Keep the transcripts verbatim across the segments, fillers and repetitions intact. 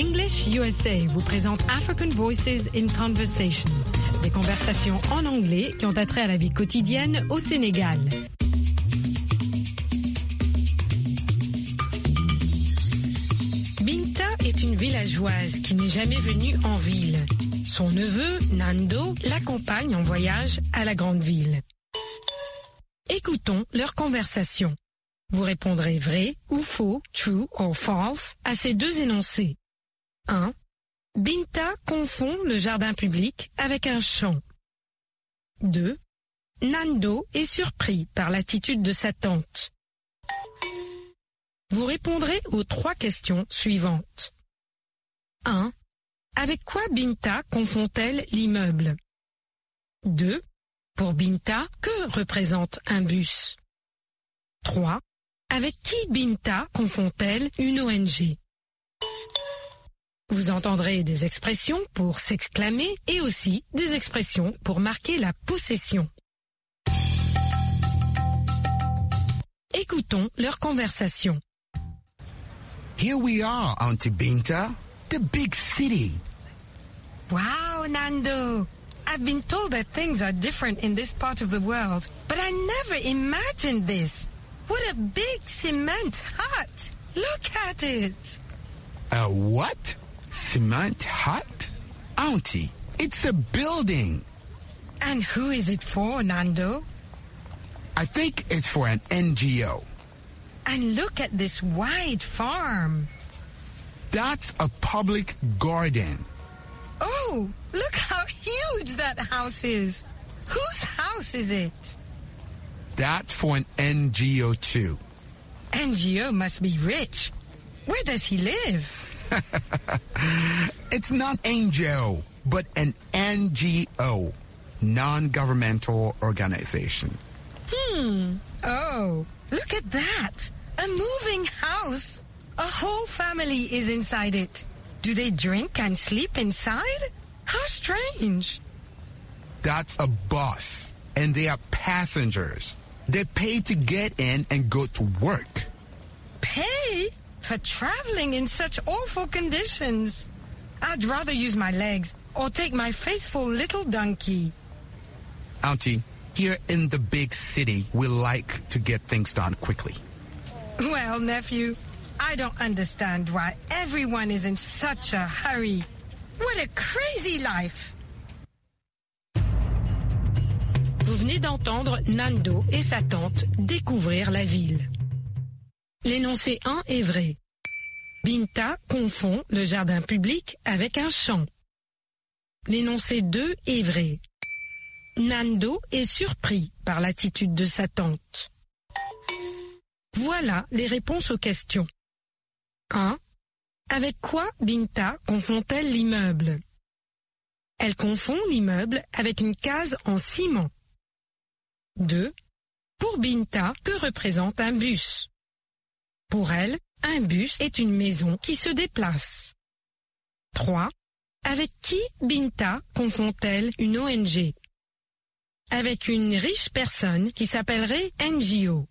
English U S A vous présente African Voices in Conversation, des conversations en anglais qui ont attrait à la vie quotidienne au Sénégal. Binta est une villageoise qui n'est jamais venue en ville. Son neveu, Nando, l'accompagne en voyage à la grande ville. Écoutons leur conversation. Vous répondrez vrai ou faux, true or false, à ces deux énoncés. un. Binta confond le jardin public avec un champ. deux. Nando est surpris par l'attitude de sa tante. Vous répondrez aux trois questions suivantes. un. Avec quoi Binta confond-elle l'immeuble? deux. Pour Binta, que représente un bus? trois. Avec qui Binta confond-elle une O N G? Vous entendrez des expressions pour s'exclamer et aussi des expressions pour marquer la possession. Écoutons leur conversation. Here we are, Auntie Binta, the big city. Wow, Nando! I've been told that things are different in this part of the world, but I never imagined this. What a big cement hut! Look at it! A what? Cement hut? Auntie, it's a building. And who is it for, Nando? I think it's for an N G O. And look at this wide farm. That's a public garden. Oh, look how huge that house is. Whose house is it? That's for an N G O too. N G O must be rich. Where does he live? It's not N G O, but an N G O, non-governmental organization. Hmm. Oh, look at that. A moving house. A whole family is inside it. Do they drink and sleep inside? How strange. That's a bus, and they are passengers. They pay to get in and go to work. Pay? For traveling in such awful conditions. I'd rather use my legs or take my faithful little donkey. Auntie, here in the big city, we like to get things done quickly. Well, nephew, I don't understand why everyone is in such a hurry. What a crazy life! Vous venez d'entendre Nando et sa tante découvrir la ville. L'énoncé un est vrai. Binta confond le jardin public avec un champ. L'énoncé deux est vrai. Nando est surpris par l'attitude de sa tante. Voilà les réponses aux questions. un. Avec quoi Binta confond-elle l'immeuble? Elle confond l'immeuble avec une case en ciment. deux. Pour Binta, que représente un bus? Pour elle, un bus est une maison qui se déplace. trois. Avec qui Binta confond-elle une O N G? Avec une riche personne qui s'appellerait N G O.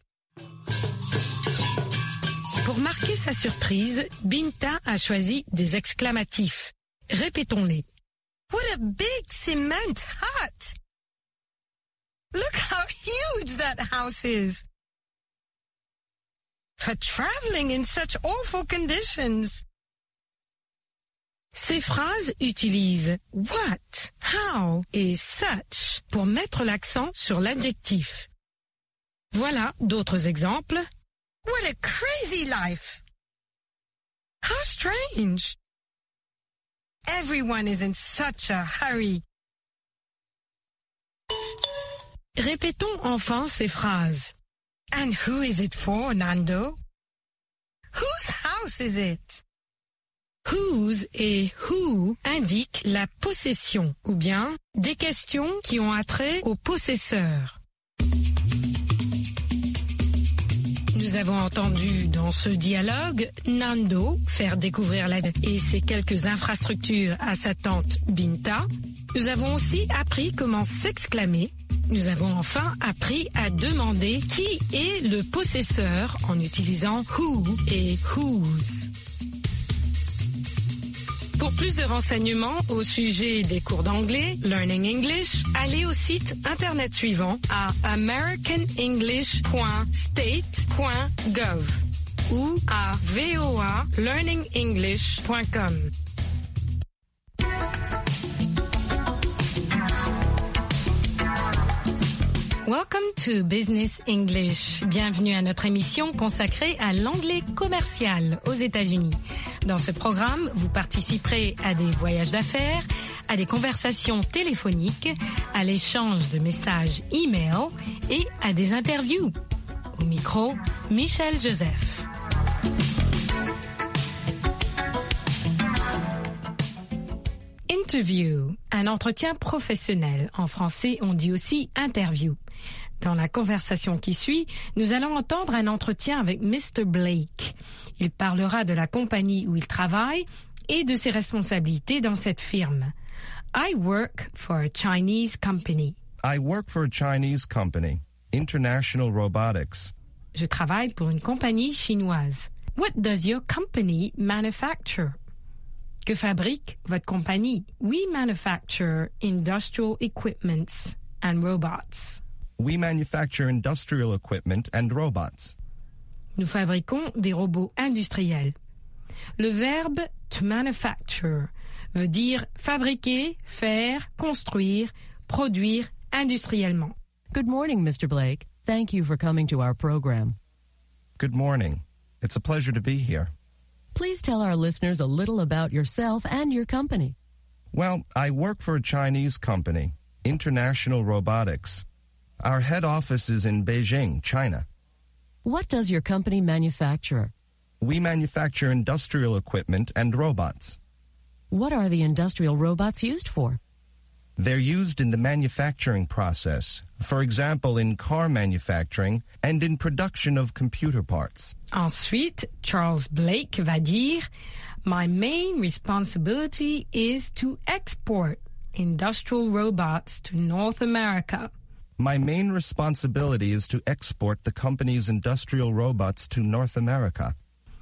Pour marquer sa surprise, Binta a choisi des exclamatifs. Répétons-les. What a big cement hut! Look how huge that house is! For traveling in such awful conditions. Ces phrases utilisent what, how et such pour mettre l'accent sur l'adjectif. Voilà d'autres exemples. What a crazy life! How strange! Everyone is in such a hurry. Répétons enfin ces phrases. And who is it for, Nando? Whose house is it? Whose et who indiquent la possession ou bien des questions qui ont attrait au possesseur. Nous avons entendu dans ce dialogue Nando faire découvrir la et ses quelques infrastructures à sa tante Binta. Nous avons aussi appris comment s'exclamer. Nous avons enfin appris à demander qui est le possesseur en utilisant who et whose. Pour plus de renseignements au sujet des cours d'anglais, Learning English, allez au site internet suivant à american english point state point gov ou à v o a learning english point com. Welcome to Business English. Bienvenue à notre émission consacrée à l'anglais commercial aux États-Unis. Dans ce programme, vous participerez à des voyages d'affaires, à des conversations téléphoniques, à l'échange de messages e-mail et à des interviews. Au micro, Michel Joseph. Interview, un entretien professionnel. En français, on dit aussi interview. Dans la conversation qui suit, nous allons entendre un entretien avec mister Blake. Il parlera de la compagnie où il travaille et de ses responsabilités dans cette firme. I work for a Chinese company. I work for a Chinese company, International Robotics. Je travaille pour une compagnie chinoise. What does your company manufacture? Que fabrique votre compagnie? We manufacture industrial equipments and robots. We manufacture industrial equipment and robots. Nous fabriquons des robots industriels. Le verbe to manufacture veut dire fabriquer, faire, construire, produire industriellement. Good morning, mister Blake. Thank you for coming to our program. Good morning. It's a pleasure to be here. Please tell our listeners a little about yourself and your company. Well, I work for a Chinese company, International Robotics. Our head office is in Beijing, China. What does your company manufacture? We manufacture industrial equipment and robots. What are the industrial robots used for? They're used in the manufacturing process, for example, in car manufacturing and in production of computer parts. Ensuite, Charles Blake va dire, My main responsibility is to export industrial robots to North America. My main responsibility is to export the company's industrial robots to North America.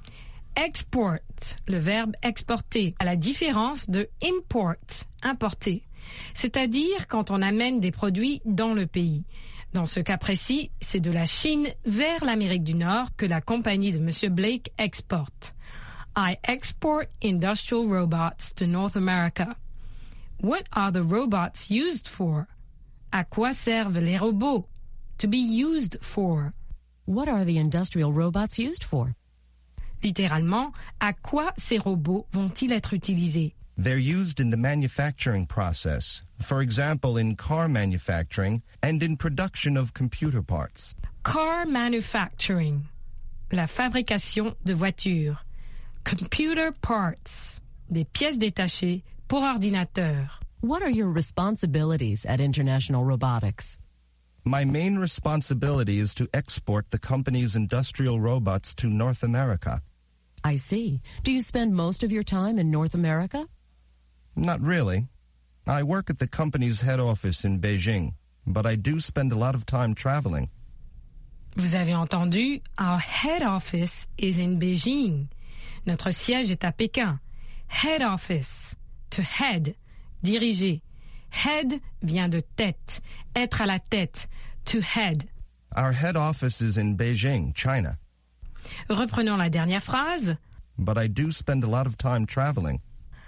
Export, le verbe exporter, à la différence de import, importer. C'est-à-dire quand on amène des produits dans le pays. Dans ce cas précis, c'est de la Chine vers l'Amérique du Nord que la compagnie de monsieur Blake exporte. I export industrial robots to North America. What are the robots used for? À quoi servent les robots? To be used for. What are the industrial robots used for? Littéralement, à quoi ces robots vont-ils être utilisés? They're used in the manufacturing process, for example, in car manufacturing and in production of computer parts. Car manufacturing, la fabrication de voitures. Computer parts, des pièces détachées pour ordinateur. What are your responsibilities at International Robotics? My main responsibility is to export the company's industrial robots to North America. I see. Do you spend most of your time in North America? Not really. I work at the company's head office in Beijing, but I do spend a lot of time traveling. Vous avez entendu, our head office is in Beijing. Notre siège est à Pékin. Head office, to head, diriger. Head vient de tête, être à la tête, to head. Our head office is in Beijing, China. Reprenons la dernière phrase. But I do spend a lot of time traveling.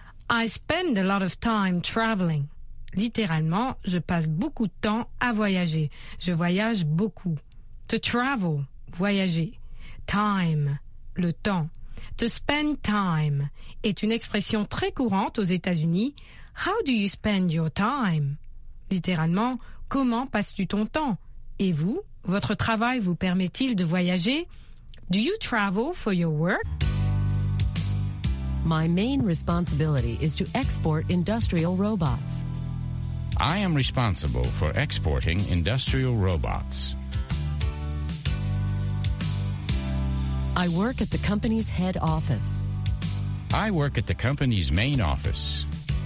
I spend a lot of time traveling. Littéralement, je passe beaucoup de temps à voyager. Je voyage beaucoup. To travel, voyager. Time, le temps. To spend time est une expression très courante aux États-Unis. How do you spend your time? Littéralement, comment passes-tu ton temps? Et vous, votre travail vous permet-il de voyager? Do you travel for your work? My main responsibility is to export industrial robots. I am responsible for exporting industrial robots. I work at the company's head office. I work at the company's main office.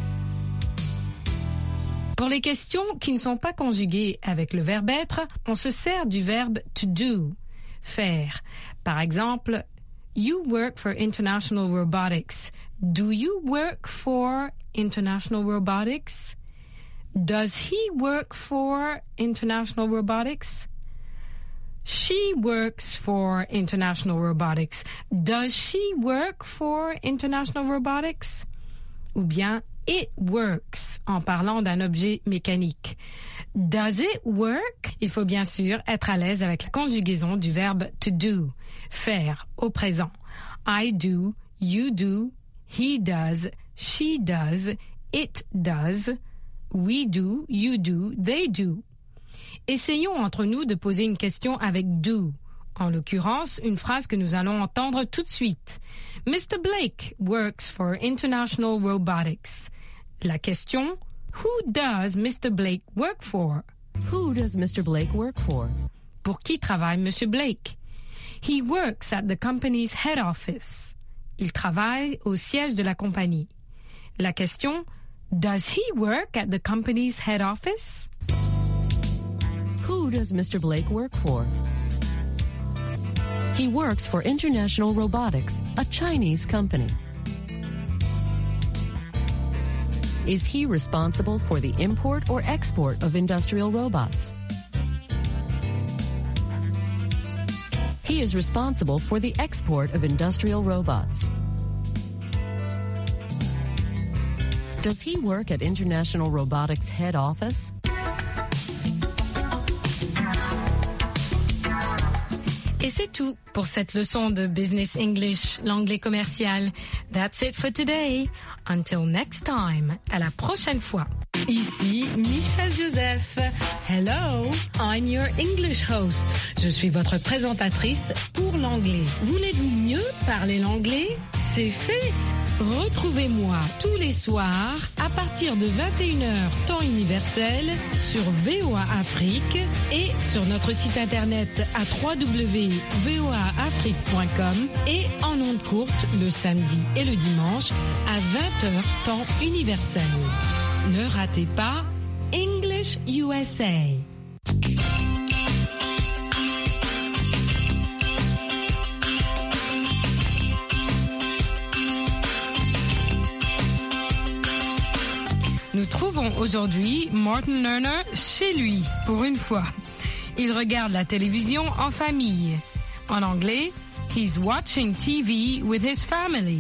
Pour les questions qui ne sont pas conjuguées avec le verbe être, on se sert du verbe to do, faire. Par exemple, You work for International Robotics. Do you work for International Robotics? Does he work for International Robotics? She works for International Robotics. Does she work for International Robotics? Ou bien it works en parlant d'un objet mécanique. Does it work? Il faut bien sûr être à l'aise avec la conjugaison du verbe to do, faire au présent. I do, you do, he does, she does, it does, we do, you do, they do. Essayons entre nous de poser une question avec do. En l'occurrence, une phrase que nous allons entendre tout de suite. Mister Blake works for International Robotics. La question, who does Mister Blake work for? Who does Mister Blake work for? Pour qui travaille Monsieur Blake? He works at the company's head office. Il travaille au siège de la compagnie. La question, does he work at the company's head office? Who does Mister Blake work for? He works for International Robotics, a Chinese company. Is he responsible for the import or export of industrial robots? He is responsible for the export of industrial robots. Does he work at International Robotics head office? Et c'est tout pour cette leçon de Business English, l'anglais commercial. That's it for today. Until next time. À la prochaine fois. Ici Michel Joseph. Hello, I'm your English host. Je suis votre présentatrice pour l'anglais. Voulez-vous mieux parler l'anglais? C'est fait. Retrouvez-moi tous les soirs à partir de vingt et une heures temps universel sur V O A Afrique et sur notre site internet à w w w point v o a afrique point com et en ondes courtes le samedi et le dimanche à vingt heures temps universel. Ne ratez pas English U S A. Nous trouvons aujourd'hui Martin Lerner chez lui, pour une fois. Il regarde la télévision en famille. En anglais, he's watching T V with his family.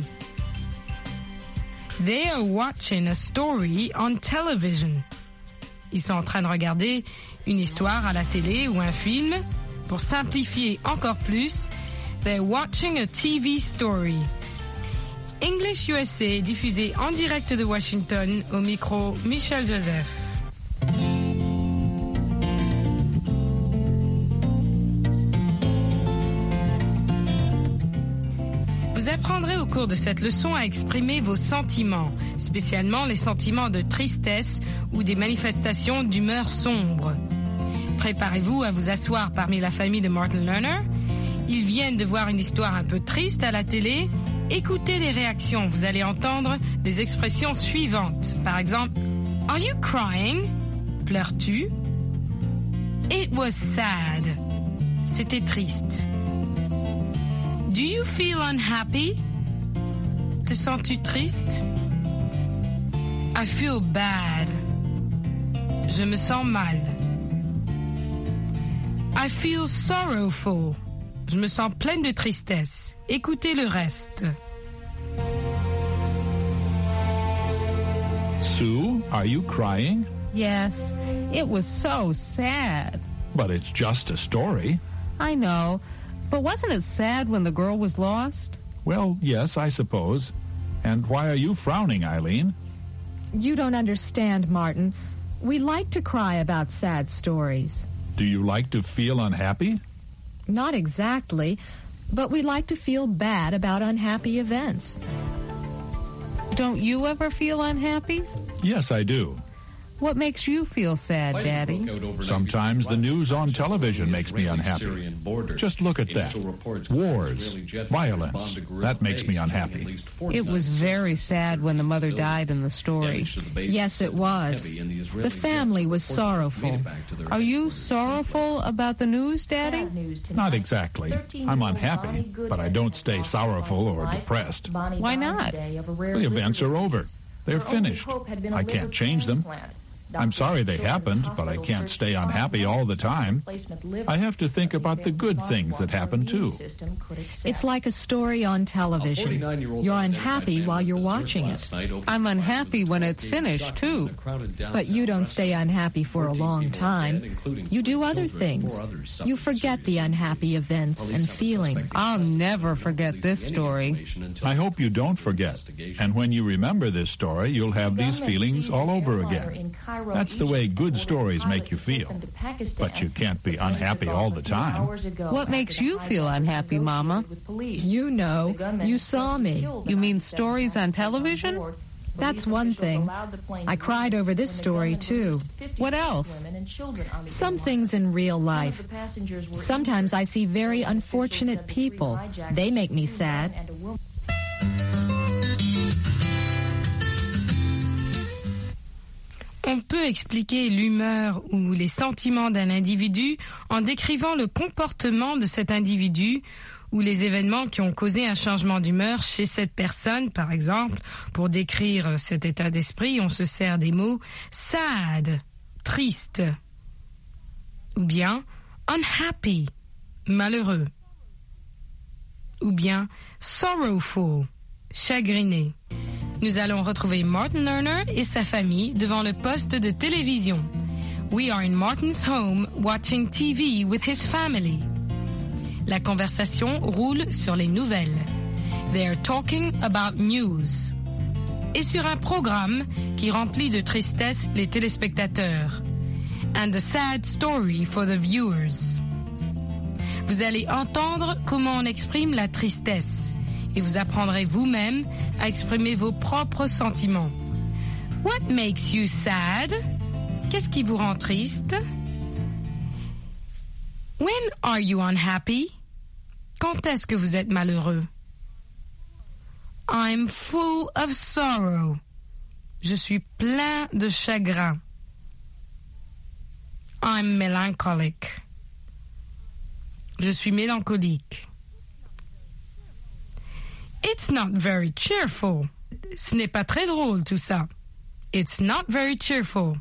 They are watching a story on television. Ils sont en train de regarder une histoire à la télé ou un film. Pour simplifier encore plus, they're watching a T V story. English U S A, diffusé en direct de Washington, au micro Michel Joseph. Vous apprendrez au cours de cette leçon à exprimer vos sentiments, spécialement les sentiments de tristesse ou des manifestations d'humeur sombre. Préparez-vous à vous asseoir parmi la famille de Martin Lerner. Ils viennent de voir une histoire un peu triste à la télé. Écoutez les réactions, vous allez entendre des expressions suivantes. Par exemple, « Are you crying ?» Pleures-tu? « It was sad » C'était triste. « Do you feel unhappy » Te sens-tu triste? « I feel bad » Je me sens mal. « I feel sorrowful » Je me sens pleine de tristesse. Écoutez le reste. Sue, are you crying? Yes, it was so sad. But it's just a story. I know, but wasn't it sad when the girl was lost? Well, yes, I suppose. And why are you frowning, Eileen? You don't understand, Martin. We like to cry about sad stories. Do you like to feel unhappy? Not exactly, but we like to feel bad about unhappy events. Don't you ever feel unhappy? Yes, I do. What makes you feel sad, Daddy? Sometimes the news on television makes me unhappy. Just look at that. Wars, violence. That makes me unhappy. It was very sad when the mother died in the story. Yes, it was. The family was sorrowful. Are you sorrowful about the news, Daddy? Not exactly. I'm unhappy, but I don't stay sorrowful or depressed. Why not? The events are over. They're finished. I can't change them. I'm sorry they happened, but I can't stay unhappy all the time. I have to think about the good things that happen, too. It's like a story on television. You're unhappy while you're watching it. I'm unhappy when it's finished, too. But you don't stay unhappy for a long time. You do other things. You forget the unhappy events and feelings. I'll never forget this story. I hope you don't forget. And when you remember this story, you'll have these feelings all over again. That's the way good stories make you feel. But you can't be unhappy all the time. What makes you feel unhappy, Mama? You know. You saw me. You mean stories on television? That's one thing. I cried over this story, too. What else? Some things in real life. Sometimes I see very unfortunate people. They make me sad. On peut expliquer l'humeur ou les sentiments d'un individu en décrivant le comportement de cet individu ou les événements qui ont causé un changement d'humeur chez cette personne. Par exemple, pour décrire cet état d'esprit, on se sert des mots sad, triste, ou bien unhappy, malheureux, ou bien sorrowful, chagriné. Nous allons retrouver Martin Lerner et sa famille devant le poste de télévision. We are in Martin's home watching T V with his family. La conversation roule sur les nouvelles. They are talking about news. Et sur un programme qui remplit de tristesse les téléspectateurs. And a sad story for the viewers. Vous allez entendre comment on exprime la tristesse. Et vous apprendrez vous-même à exprimer vos propres sentiments. What makes you sad? Qu'est-ce qui vous rend triste? When are you unhappy? Quand est-ce que vous êtes malheureux? I'm full of sorrow. Je suis plein de chagrin. I'm melancholic. Je suis mélancolique. It's not very cheerful. Ce n'est pas très drôle tout ça. It's not very cheerful.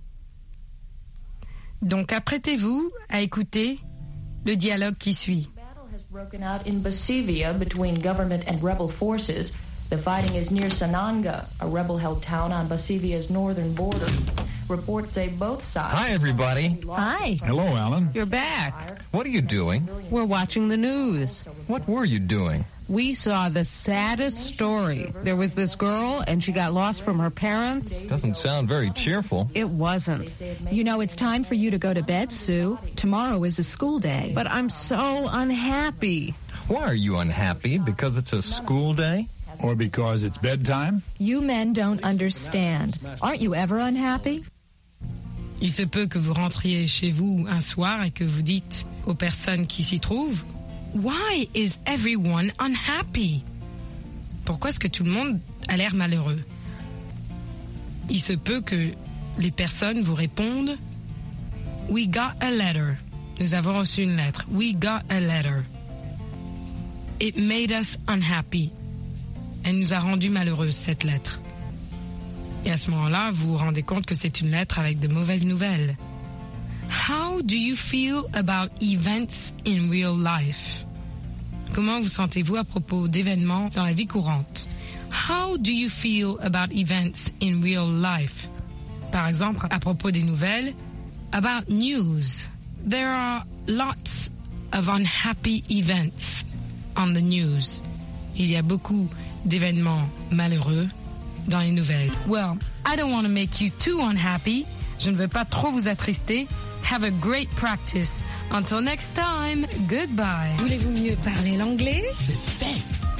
Donc apprêtez-vous à écouter le dialogue qui suit. The battle has broken out in Basivia between government and rebel forces. The fighting is near Sananga, a rebel-held town on Basivia's northern border. Reports say both sides... Hi, everybody. Hi. Hello, Alan. You're back. What are you doing? We're watching the news. What were you doing? We saw the saddest story. There was this girl, and she got lost from her parents. Doesn't sound very cheerful. It wasn't. You know, it's time for you to go to bed, Sue. Tomorrow is a school day. But I'm so unhappy. Why are you unhappy? Because it's a school day? Or because it's bedtime? You men don't understand. Aren't you ever unhappy? Il se peut que vous rentriez chez vous un soir et que vous dites aux personnes qui s'y trouvent, Why is everyone unhappy? Pourquoi est-ce que tout le monde a l'air malheureux? Il se peut que les personnes vous répondent, We got a letter. Nous avons reçu une lettre. We got a letter. It made us unhappy. Elle nous a rendus malheureux, cette lettre. Et à ce moment-là, vous vous rendez compte que c'est une lettre avec de mauvaises nouvelles. How do you feel about events in real life? Comment vous sentez-vous à propos d'événements dans la vie courante? How do you feel about events in real life? Par exemple, à propos des nouvelles, about news. There are lots of unhappy events on the news. Il y a beaucoup d'événements malheureux dans les nouvelles. Well, I don't want to make you too unhappy. Je ne veux pas trop vous attrister. Have a great practice. Until next time, goodbye. Voulez-vous mieux parler l'anglais? C'est fait.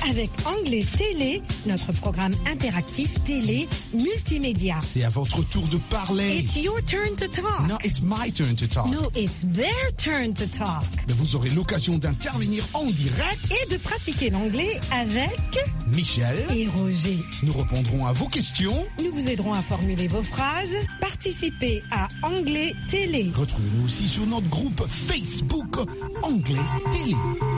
avec Anglais Télé, notre programme interactif télé multimédia. C'est à votre tour de parler. It's your turn to talk. No, it's my turn to talk. No, it's their turn to talk. Mais vous aurez l'occasion d'intervenir en direct et de pratiquer l'anglais avec Michel et Roger. Nous répondrons à vos questions. Nous vous aiderons à formuler vos phrases. Participez à Anglais Télé. Retrouvez-nous aussi sur notre groupe Facebook Anglais Télé.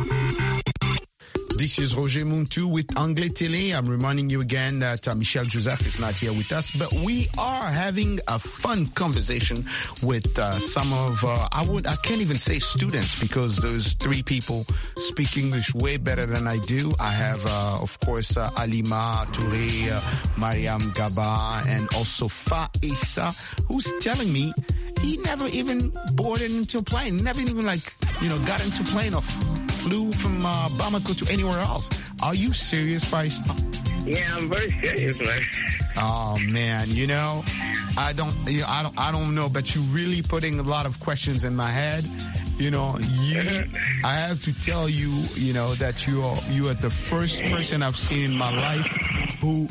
This is Roger Muntu with Anglais Télé. I'm reminding you again that uh, Michel Joseph is not here with us, but we are having a fun conversation with uh, some of, uh, I would, I can't even say students because those three people speak English way better than I do. I have, uh, of course, uh, Alima Touré, uh, Mariam Gaba, and also Faisa, who's telling me he never even boarded into a plane, never even like, you know, got into a plane or flew from uh, Bamako to anywhere else. Are you serious, Faisa? Yeah, I'm very serious, man. Oh man, you know, I don't, you know, I don't, I don't know, but you're really putting a lot of questions in my head. You know, you, I have to tell you, you know, that you are, you are the first person I've seen in my life who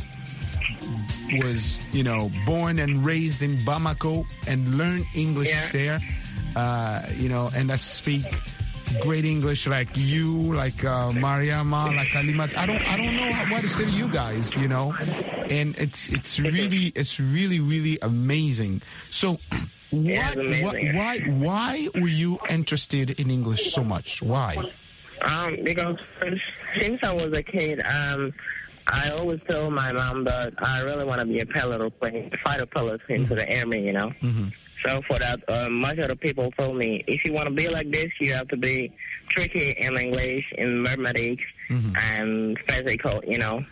was, you know, born and raised in Bamako and learned English yeah. there, uh, you know, and I speak great English like you, like uh, Mariama, like Alimat. I don't, I don't know what to say to you guys, you know, and it's, it's really, it's really, really amazing. So, what, what, why, why were you interested in English so much? Why? Um, because since I was a kid, um. I always told my mom that I really want to be a pilot or plane, fighter pilot into the army, you know. Mm-hmm. So for that, uh, much of the people told me, if you want to be like this, you have to be tricky in English, in mathematics, mm-hmm. and physical, you know.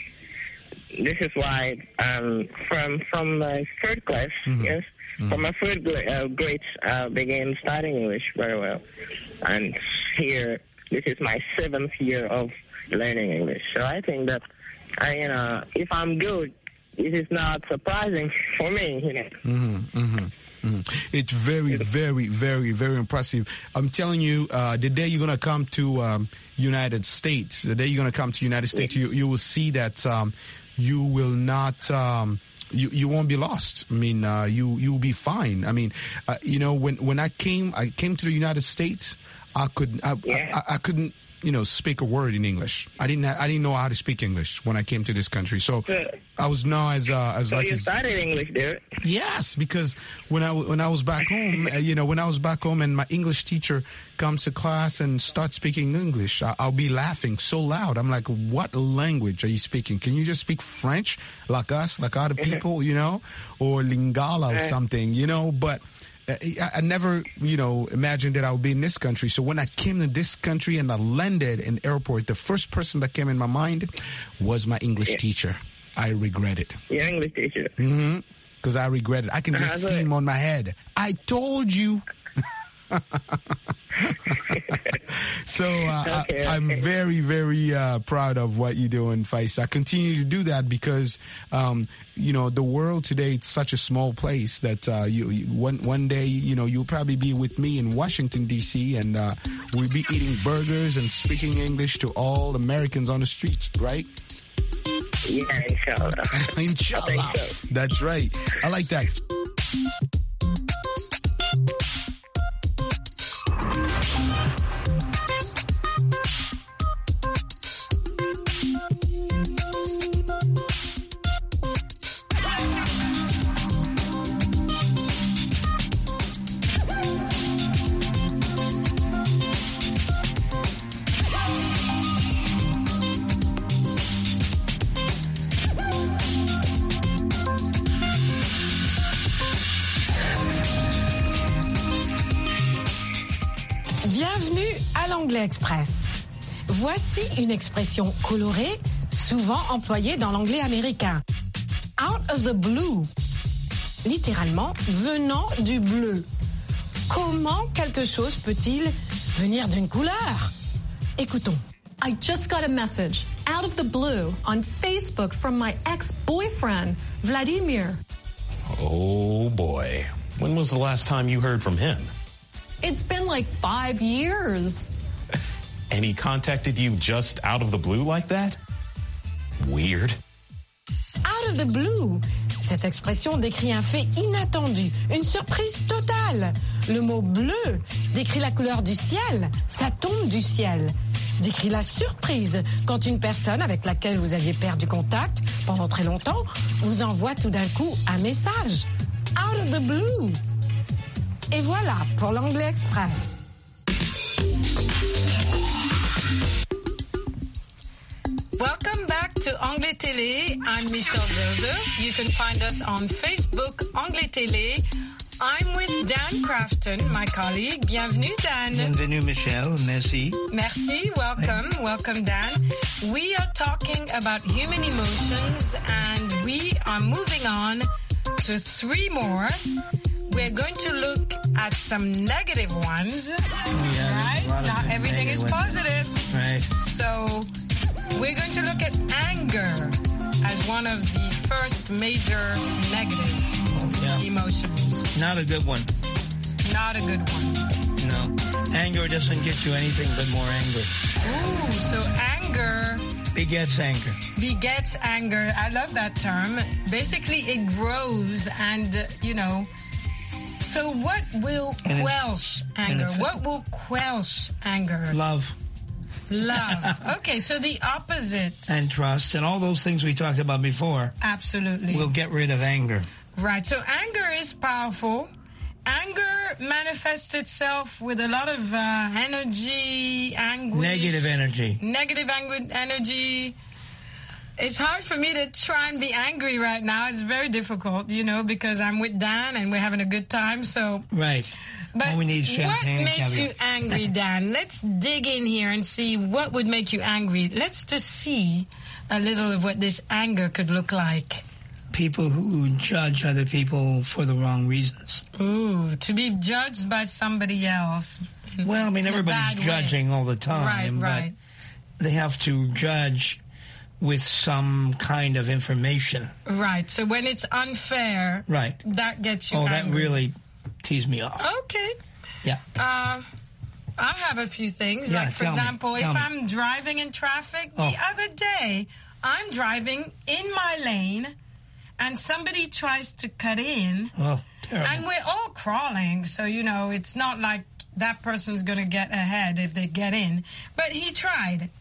Mm-hmm. This is why um, from from my third class, mm-hmm. yes, mm-hmm. from my third uh, grade, I uh, began studying English very well. And here, this is my seventh year of learning English. So I think that I, you know, if I'm good, it is not surprising for me, you know. Mm-hmm, mm-hmm, mm-hmm. It's very, very, very, very impressive. I'm telling you, uh, the day you're going to come to um, United States, the day you're going to come to United States, you, you will see that um, you will not... Um, You you won't be lost. I mean, uh, you you'll be fine. I mean, uh, you know, when when I came I came to the United States, I could I, yeah. I, I couldn't you know speak a word in English. I didn't I didn't know how to speak English when I came to this country. So I was now as uh, as so like you as, started English there. Yes, because when I when I was back home, uh, you know, when I was back home and my English teacher comes to class and starts speaking English, I, I'll be laughing so loud. I'm like, what language are you speaking? Can you just speak French like us, like other people, you know, or Lingala or something, you know? But uh, I, I never, you know, imagined that I would be in this country. So when I came to this country and I landed in the airport, the first person that came in my mind was my English yeah. teacher. I regret it. Your English teacher. Mm-hmm. Because I regret it. I can just uh, see him on my head. I told you. So uh, okay, I, I'm okay. very, very uh, proud of what you're doing, Faisa. I continue to do that because, um, you know, the world today, it's such a small place that uh, you, you one one day, you know, you'll probably be with me in Washington, D C, and uh, we'll be eating burgers and speaking English to all Americans on the streets, right? Yeah, inshallah. Inshallah. So. That's right. I like that. Bienvenue à l'Anglais Express. Voici une expression colorée, souvent employée dans l'anglais américain. Out of the blue. Littéralement, venant du bleu. Comment quelque chose peut-il venir d'une couleur? Écoutons. I just got a message out of the blue on Facebook from my ex-boyfriend, Vladimir. Oh boy. When was the last time you heard from him? It's been like five years. And he contacted you just out of the blue like that? Weird. Out of the blue. Cette expression décrit un fait inattendu, une surprise totale. Le mot bleu décrit la couleur du ciel, ça tombe du ciel. Décrit la surprise quand une personne avec laquelle vous aviez perdu contact pendant très longtemps vous envoie tout d'un coup un message. Out of the blue. Et voilà pour l'Anglais Express. Welcome back to Anglais Télé. I'm Michelle Joseph. You can find us on Facebook, Anglais Télé. I'm with Dan Crafton, my colleague. Bienvenue, Dan. Bienvenue, Michelle. Merci. Merci. Welcome. Welcome, Dan. We are talking about human emotions, and we are moving on to three more. We're going to look at some negative ones. Oh, yeah, right? Not everything is positive. Right. So we're going to look at anger as one of the first major negative oh, yeah. emotions. Not a good one. Not a good one. No. Anger doesn't get you anything but more angry. Ooh, so anger begets anger. Begets anger. I love that term. Basically, it grows and, you know, so what will and quelch anger? What will quelch anger? Love. Love. Okay, so the opposite. And trust and all those things we talked about before. Absolutely. Will get rid of anger. Right. So anger is powerful. Anger manifests itself with a lot of uh, energy, anguish. Negative energy. Negative angu- energy. It's hard for me to try and be angry right now. It's very difficult, you know, because I'm with Dan and we're having a good time. So right. But all we need is champagne what makes caviar. you angry, Dan? Let's dig in here and see what would make you angry. Let's just see a little of what this anger could look like. People who judge other people for the wrong reasons. Ooh, to be judged by somebody else. Well, I mean, everybody's judging way. all the time. Right, right. But they have to judge with some kind of information. Right. So when it's unfair, right. that gets you oh, angry. that really tease me off. Okay. Yeah. Uh, I have a few things. Yeah, like, for tell example, me, if me. I'm driving in traffic, oh. the other day, I'm driving in my lane, and somebody tries to cut in. Oh, terrible. And we're all crawling, so, you know, it's not like that person's going to get ahead if they get in. But he tried.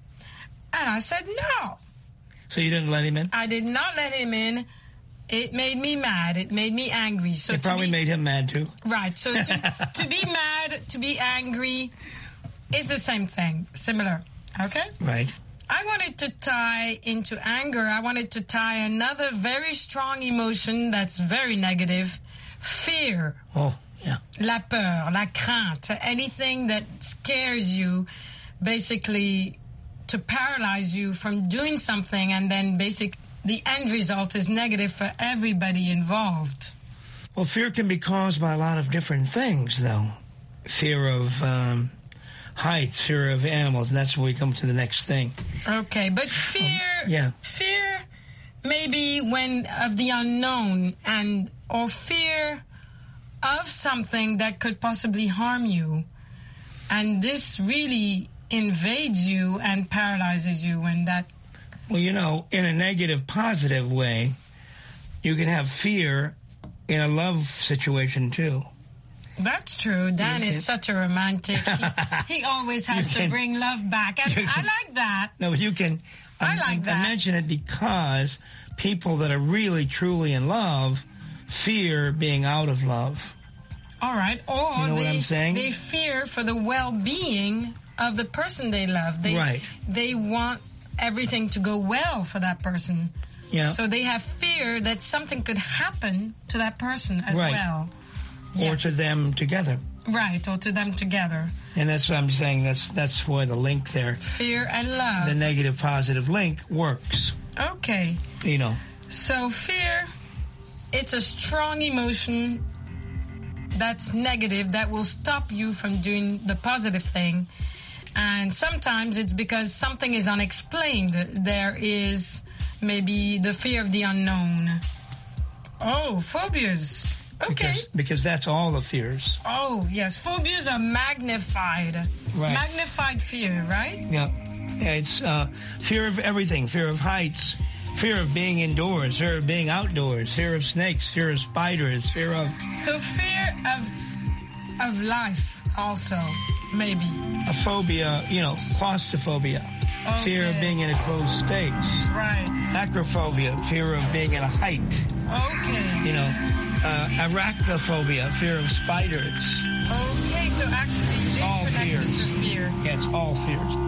And I said, no. So you didn't let him in? I did not let him in. It made me mad. It made me angry. So it probably be, made him mad, too. Right. So to, to be mad, to be angry, it's the same thing. Similar. Okay? Right. I wanted to tie into anger, I wanted to tie another very strong emotion that's very negative, fear. Oh, yeah. La peur, la crainte, anything that scares you, basically to paralyze you from doing something, and then basic the end result is negative for everybody involved. Well, fear can be caused by a lot of different things, though. Fear of um, heights, fear of animals, and that's when we come to the next thing. Okay, but fear, yeah. fear maybe when of the unknown, and or fear of something that could possibly harm you, and this really invades you and paralyzes you when that. Well, you know, in a negative, positive way, you can have fear in a love situation, too. That's true. Dan is such a romantic. He, he always has can, to bring love back. And can, I like that. No, but you can. I I, like I, that. I mention it because people that are really, truly in love fear being out of love. All right. Or you know they, what I'm saying? they fear for the well-being of the person they love. They, right. They want everything to go well for that person. Yeah. So they have fear that something could happen to that person as right. well. Or yes. to them together. Right, or to them together. And that's what I'm saying. That's that's why the link there. Fear and love. The negative positive link works. Okay. You know. So fear, it's a strong emotion that's negative that will stop you from doing the positive thing. And sometimes it's because something is unexplained. There is maybe the fear of the unknown. Oh, phobias. Okay. Because, because that's all the fears. Oh, yes. Phobias are magnified. Right. Magnified fear, right? Yeah. It's uh, fear of everything. Fear of heights. Fear of being indoors. Fear of being outdoors. Fear of snakes. Fear of spiders. Fear of... So fear of of life also, maybe. A phobia, you know, claustrophobia. Okay. Fear of being in a closed space. Right. Acrophobia. Fear of being at a height. Okay. You know, uh, arachnophobia. Fear of spiders. Okay, so actually it's all connected fears. to fear. Yeah, it's all fears.